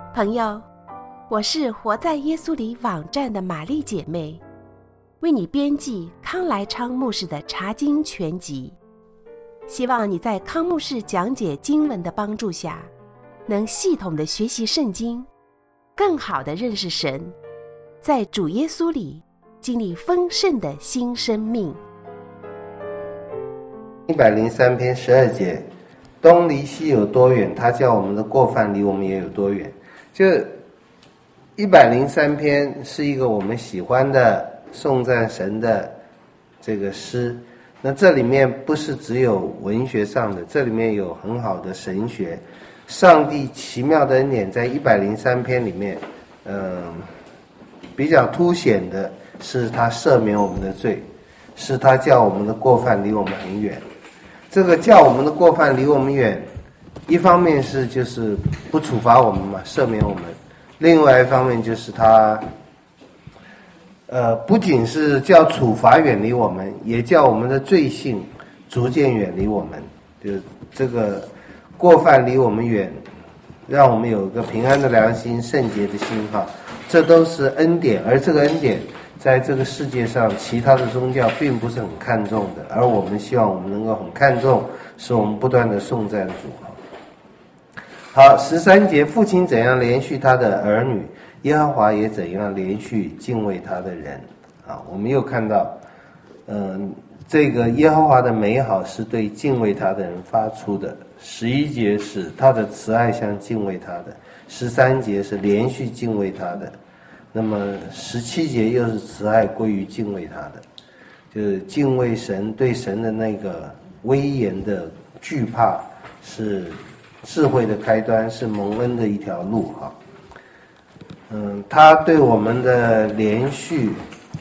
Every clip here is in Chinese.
朋友，我是活在耶稣里网站的玛丽姐妹，为你编辑康来昌牧师的查经全集。希望你在康牧师讲解经文的帮助下，能系统的学习圣经，更好的认识神，在主耶稣里经历丰盛的新生命。 103篇12节，东离西有多远，他叫我们的过犯离我们也有多远。就103篇是一个我们喜欢的颂赞神的这个诗，那这里面不是只有文学上的，这里面有很好的神学。上帝奇妙的恩典在103篇里面，比较凸显的是他赦免我们的罪，是他叫我们的过犯离我们很远。这个叫我们的过犯离我们远，一方面是就是不处罚我们嘛，赦免我们；另外一方面就是他不仅是叫处罚远离我们，也叫我们的罪性逐渐远离我们。就是这个过犯离我们远，让我们有一个平安的良心、圣洁的心哈，这都是恩典。而这个恩典在这个世界上其他的宗教并不是很看重的，而我们希望我们能够很看重，使我们不断的颂赞主。好，13节，父亲怎样连续他的儿女，耶和华也怎样连续敬畏他的人。我们又看到这个耶和华的美好是对敬畏他的人发出的。11节是他的慈爱向敬畏他的，13节是连续敬畏他的，那么17节又是慈爱归于敬畏他的，就是敬畏神，对神的那个威严的惧怕是智慧的开端，是蒙恩的一条路哈。他对我们的连续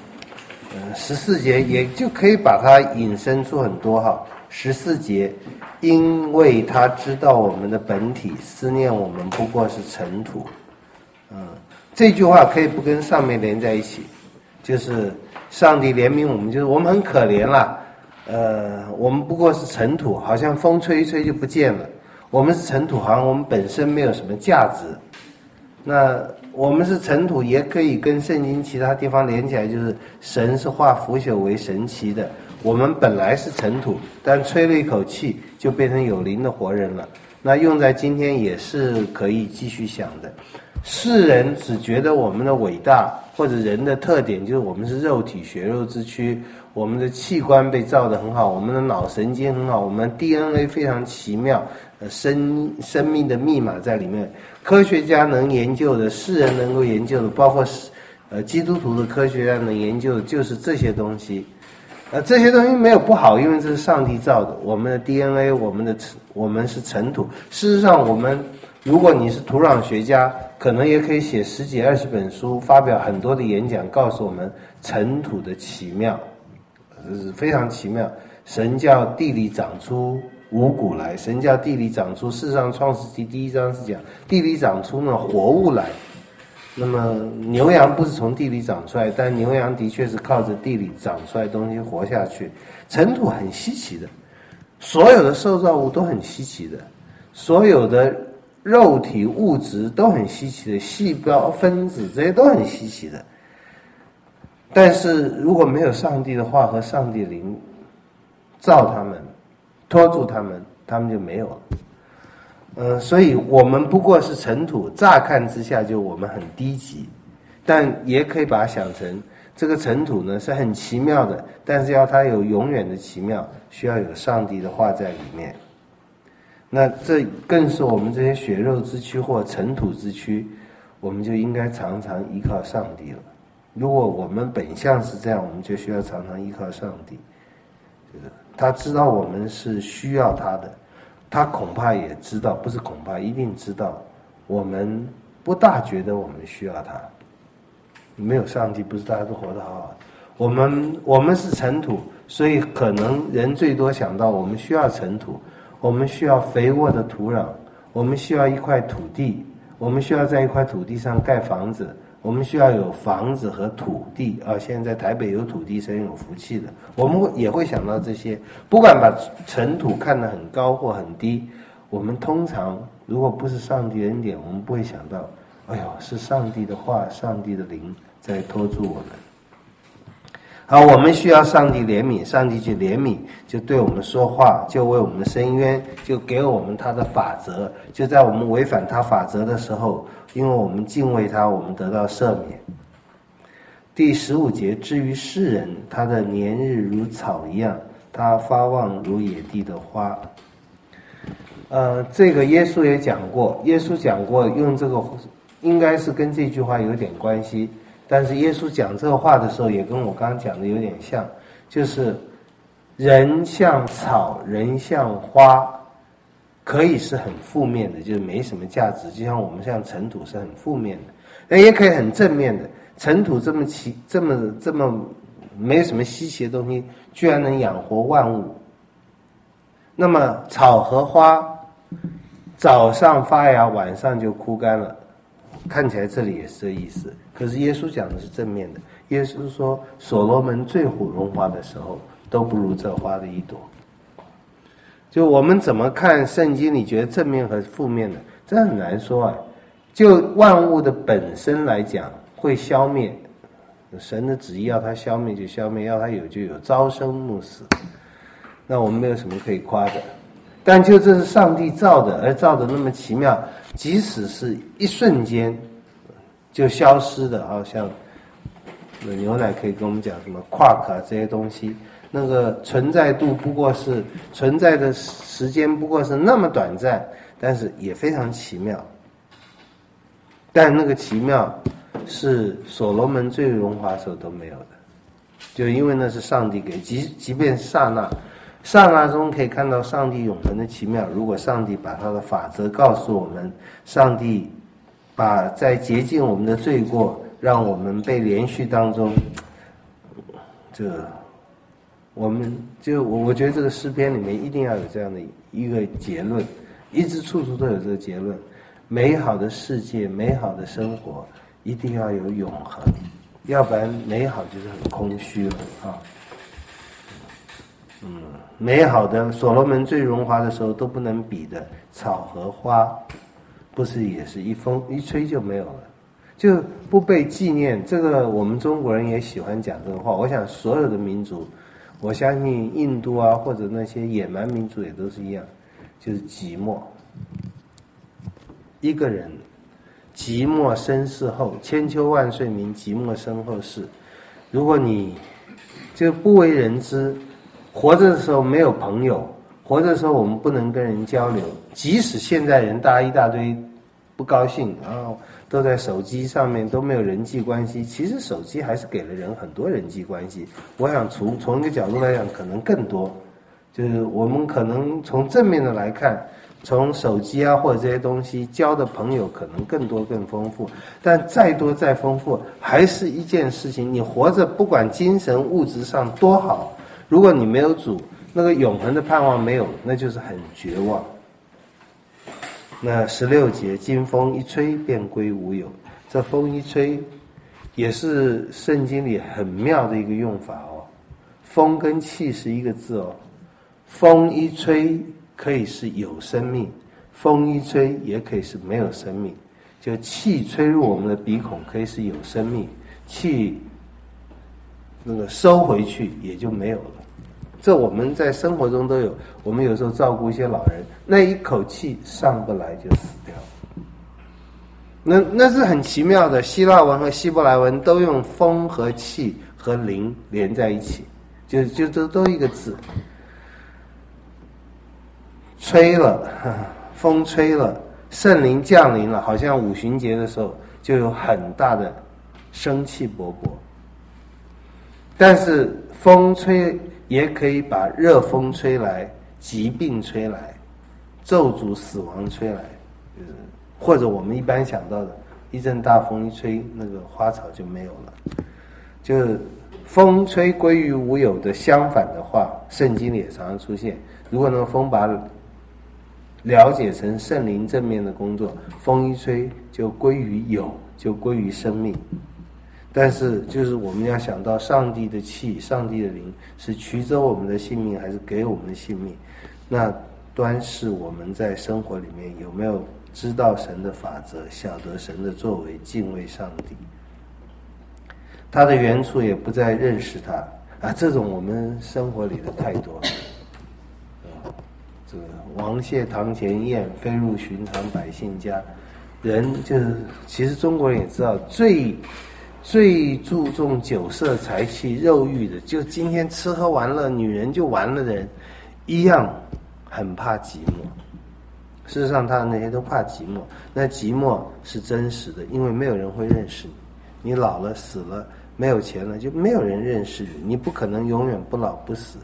14节也就可以把它引申出很多哈。14节，因为他知道我们的本体，思念我们不过是尘土。这句话可以不跟上面连在一起，就是上帝怜悯我们，就是我们很可怜了，我们不过是尘土，好像风吹一吹就不见了。我们是尘土，好像我们本身没有什么价值。那我们是尘土，也可以跟圣经其他地方连起来，就是神是化腐朽为神奇的。我们本来是尘土，但吹了一口气就变成有灵的活人了。那用在今天也是可以继续想的。世人只觉得我们的伟大，或者人的特点就是我们是肉体血肉之躯，我们的器官被造得很好，我们的脑神经很好，我们 DNA 非常奇妙，生命的密码在里面。科学家能研究的，世人能够研究的，包括基督徒的科学家能研究的，就是这些东西。这些东西没有不好，因为这是上帝造的。我们的 DNA， 我们是尘土。事实上，如果你是土壤学家，可能也可以写10几20本书，发表很多的演讲，告诉我们尘土的奇妙，是非常奇妙。神叫地里长出五谷来，神叫地里长出，事实上创世纪第1章是讲地里长出那活物来。那么牛羊不是从地里长出来，但牛羊的确是靠着地里长出来的东西活下去。尘土很稀奇的，所有的受造物都很稀奇的，所有的肉体物质都很稀奇的，细胞分子这些都很稀奇的。但是如果没有上帝的话和上帝灵造他们，托住他们，他们就没有了。所以我们不过是尘土，乍看之下就我们很低级，但也可以把它想成这个尘土呢是很奇妙的，但是要它有永远的奇妙，需要有上帝的话在里面。那这更是我们这些血肉之躯或尘土之躯，我们就应该常常依靠上帝了。如果我们本相是这样，我们就需要常常依靠上帝。他知道我们是需要他的，他恐怕也知道，不是恐怕，一定知道，我们不大觉得我们需要他。没有上帝，不是大家都活得好好的。我们是尘土，所以可能人最多想到我们需要尘土，我们需要肥沃的土壤，我们需要一块土地，我们需要在一块土地上盖房子，我们需要有房子和土地啊！现在台北有土地，真有福气的。我们也会想到这些，不管把尘土看得很高或很低，我们通常如果不是上帝恩典，我们不会想到哎呦，是上帝的话，上帝的灵在托住我们。好，我们需要上帝怜悯，上帝就怜悯，就对我们说话，就为我们伸冤，就给我们他的法则，就在我们违反他法则的时候，因为我们敬畏他，我们得到赦免。第15节，至于世人，他的年日如草一样，他发旺如野地的花。这个耶稣也讲过，用这个应该是跟这句话有点关系，但是耶稣讲这个话的时候也跟我刚刚讲的有点像，就是人像草，人像花，可以是很负面的，就是没什么价值，就像我们像尘土是很负面的，但也可以很正面的。尘土这么没有什么稀奇的东西，居然能养活万物。那么草和花早上发芽，晚上就枯干了，看起来这里也是这意思。可是耶稣讲的是正面的，耶稣说所罗门最荣华的时候，都不如这花的一朵。就我们怎么看圣经里觉得正面和负面的，这很难说啊。就万物的本身来讲，会消灭，神的旨意要它消灭就消灭，要它有就有，朝生暮死，那我们没有什么可以夸的。但就这是上帝造的，而造的那么奇妙，即使是一瞬间就消失的，好像牛奶可以跟我们讲什么 quark 啊这些东西，那个存在度不过是存在的时间不过是那么短暂，但是也非常奇妙。但那个奇妙是所罗门最荣华时候都没有的，就因为那是上帝给，即便刹那中可以看到上帝永恒的奇妙。如果上帝把他的法则告诉我们，上帝把在洁净我们的罪过，让我们被连续当中，我觉得这个诗篇里面一定要有这样的一个结论，一直处处都有这个结论。美好的世界，美好的生活一定要有永恒，要不然美好就是很空虚了啊。美好的所罗门最荣华的时候都不能比的草和花，不是也是一风一吹就没有了，就不被纪念。这个我们中国人也喜欢讲这个话，我想所有的民族，我相信印度啊或者那些野蛮民族也都是一样，就是寂寞。一个人寂寞身世后，千秋万岁名，寂寞身后事。如果你就不为人知，活着的时候没有朋友，活着的时候我们不能跟人交流，即使现在人大一堆不高兴，然后都在手机上面，都没有人际关系，其实手机还是给了人很多人际关系。我想从一个角度来讲可能更多，就是我们可能从正面的来看，从手机啊或者这些东西交的朋友可能更多更丰富，但再多再丰富还是一件事情，你活着不管精神物质上多好，如果你没有主，那个永恒的盼望没有，那就是很绝望。那16节，经风一吹便归无有，这风一吹也是圣经里很妙的一个用法哦。风跟气是一个字哦，风一吹可以是有生命，风一吹也可以是没有生命。就气吹入我们的鼻孔可以是有生命，气那个收回去也就没有了。这我们在生活中都有，我们有时候照顾一些老人，那一口气上不来就死掉。那是很奇妙的，希腊文和希伯来文都用风和气和灵连在一起，就都一个字。吹了，风吹了，圣灵降临了，好像五旬节的时候就有很大的生气勃勃。但是风吹也可以把热风吹来，疾病吹来，咒诅死亡吹来，或者我们一般想到的一阵大风一吹，那个花草就没有了。就是风吹归于无有的相反的话，圣经里也常常出现。如果那个风把了解成圣灵正面的工作，风一吹就归于有，就归于生命。但是就是我们要想到上帝的气，上帝的灵是取走我们的性命还是给我们的性命，那端视我们在生活里面有没有知道神的法则，晓得神的作为，敬畏上帝。他的原处也不再认识他啊，这种我们生活里的太多了。这个王谢堂前燕，飞入寻常百姓家。人就是，其实中国人也知道，最注重酒色财气肉欲的，就今天吃喝玩乐，女人就完了的人，一样很怕寂寞。事实上，他那些都怕寂寞。那寂寞是真实的，因为没有人会认识你。你老了死了，没有钱了，就没有人认识你。你不可能永远不老不死。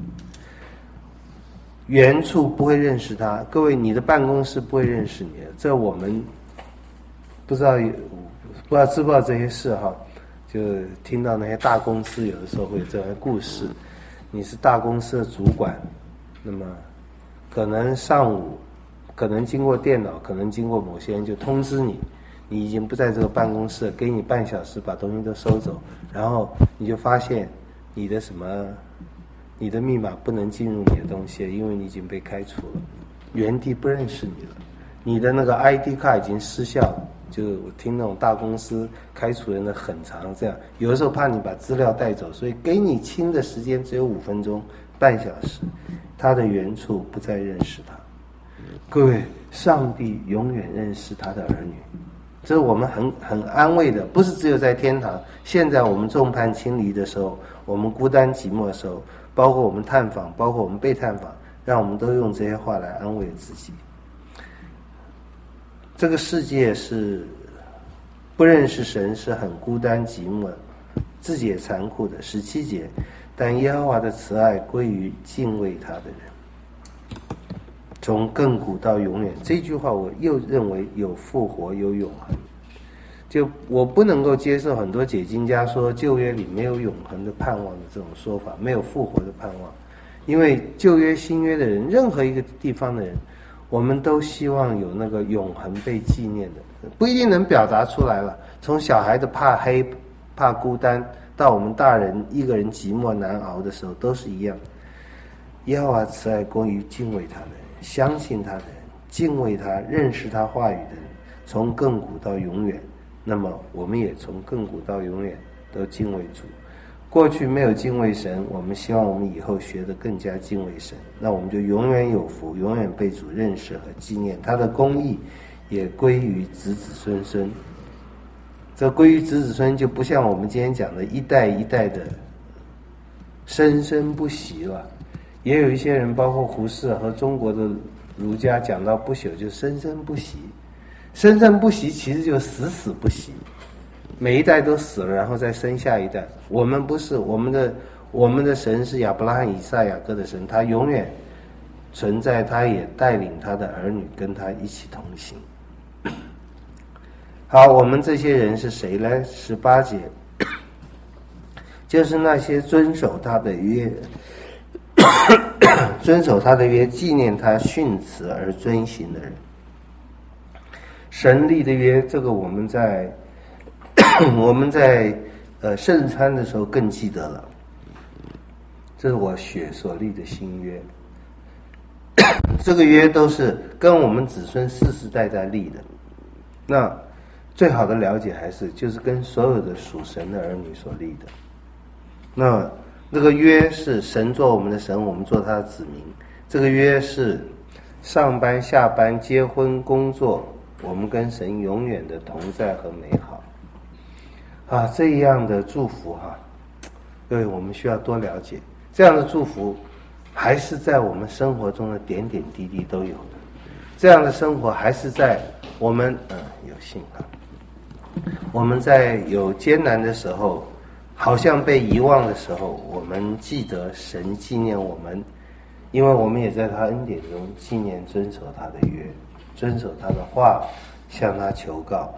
原处不会认识他，各位，你的办公室不会认识你的。这我们不知道知不知道这些事哈？就听到那些大公司有的时候会有这样的故事。你是大公司的主管，那么可能上午，可能经过电脑，可能经过某些人就通知你，你已经不在这个办公室，给你半小时把东西都收走，然后你就发现你的密码不能进入你的东西，因为你已经被开除了，原地不认识你了，你的那个 ID 卡已经失效了。就是我听那种大公司开除人的很长，这样有的时候怕你把资料带走，所以给你清的时间只有5分钟、半小时，他的原处不再认识他。各位，上帝永远认识他的儿女，这是我们很安慰的，不是只有在天堂。现在我们众叛亲离的时候，我们孤单寂寞的时候，包括我们探访，包括我们被探访，让我们都用这些话来安慰自己。这个世界是不认识神，是很孤单寂寞，自己也残酷的。17节，但耶和华的慈爱归于敬畏他的人，从亘古到永远。这句话我又认为有复活，有永恒。就我不能够接受很多解经家说旧约里没有永恒的盼望的这种说法，没有复活的盼望。因为旧约新约的人，任何一个地方的人，我们都希望有那个永恒被纪念的，不一定能表达出来了。从小孩的怕黑、怕孤单，到我们大人一个人寂寞难熬的时候，都是一样。耶和华慈爱归于敬畏他的人，相信他的人，敬畏他、认识他话语的人，从亘古到永远。那么我们也从亘古到永远都敬畏主。过去没有敬畏神，我们希望我们以后学得更加敬畏神，那我们就永远有福，永远被主认识和纪念。他的公义也归于子子孙孙。这归于子子孙就不像我们今天讲的一代一代的生生不息了。也有一些人，包括胡适和中国的儒家讲到不朽，就生生不息。生生不息其实就死死不息，每一代都死了，然后再生下一代。我们不是，我们的神是亚伯拉罕、以撒、雅各的神，他永远存在，他也带领他的儿女跟他一起同行。好，我们这些人是谁呢？18节，就是那些遵守他的约，遵守他的约，纪念他训词而遵行的人。神立的约，这个我们在圣餐的时候更记得了。这是我血所立的新约，这个约都是跟我们子孙世世代代立的。那最好的了解还是就是跟所有的属神的儿女所立的。那个约是神做我们的神，我们做他的子民。这个约是上班下班结婚工作，我们跟神永远的同在和美好啊，这样的祝福哈，对，我们需要多了解。这样的祝福还是在我们生活中的点点滴滴都有的。这样的生活还是在我们有幸啊，我们在有艰难的时候，好像被遗忘的时候，我们记得神纪念我们，因为我们也在他恩典中纪念遵守他的约，遵守他的话，向他求告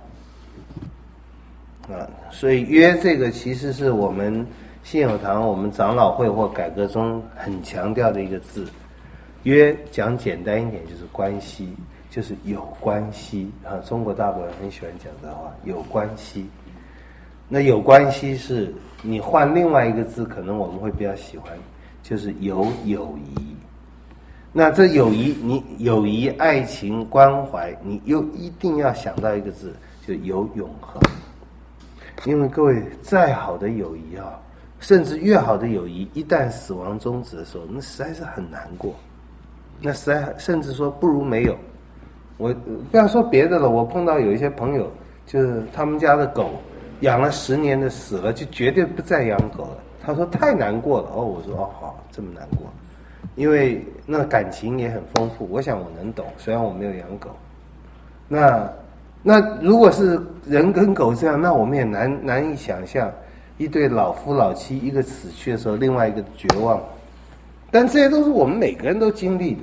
所以约这个其实是我们信友堂、我们长老会或改革中很强调的一个字。约讲简单一点就是关系，就是有关系中国大陆人很喜欢讲这话，有关系。那有关系是你换另外一个字，可能我们会比较喜欢，就是有友谊。 那这友谊，你友谊、爱情、关怀，你又一定要想到一个字，就有永恒。因为各位，再好的友谊啊，甚至越好的友谊，一旦死亡终止的时候，那实在是很难过。那实在甚至说不如没有。我不要说别的了，我碰到有一些朋友，就是他们家的狗养了10年的死了，就绝对不再养狗了。他说太难过了。我说好，这么难过，因为那感情也很丰富。我想我能懂，虽然我没有养狗。那如果是人跟狗这样，那我们也难以想象一对老夫老妻，一个死去的时候，另外一个绝望。但这些都是我们每个人都经历的，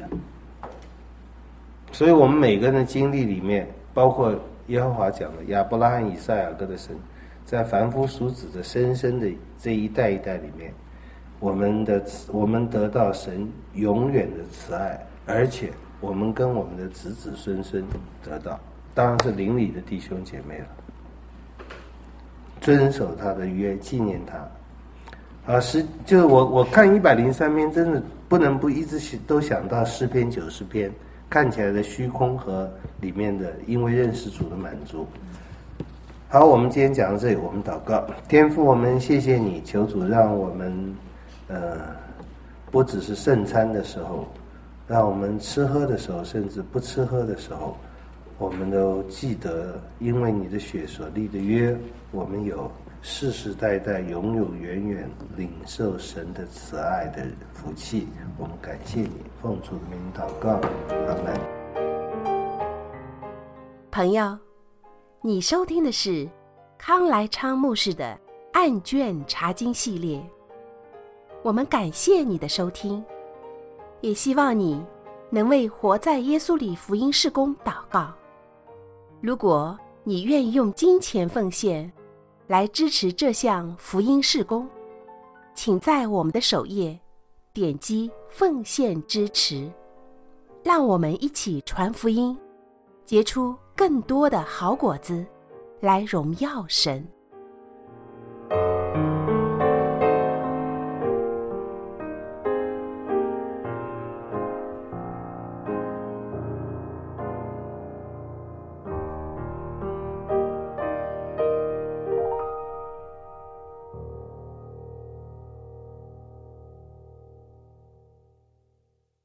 所以我们每个人的经历里面，包括耶和华讲的亚伯拉罕、以撒、雅各的神，在凡夫俗子的深深的这一代一代里面，我们得到神永远的慈爱，而且我们跟我们的子子孙孙得到，当然是邻里的弟兄姐妹了。遵守他的约，纪念他。就是我看103篇，真的不能不一直都想到诗篇90篇，看起来的虚空和里面的因为认识主的满足。好，我们今天讲到这里，我们祷告。天父，我们谢谢你，求主让我们不只是圣餐的时候，让我们吃喝的时候，甚至不吃喝的时候，我们都记得因为你的血所立的约，我们有世世代代永永远远领受神的慈爱的福气。我们感谢你，奉主的名祷告，阿们。 朋友，你收听的是康来昌牧师的案卷查经系列。我们感谢你的收听，也希望你能为活在耶稣里福音事工祷告。如果你愿意用金钱奉献来支持这项福音事工，请在我们的首页点击奉献支持，让我们一起传福音，结出更多的好果子，来荣耀神。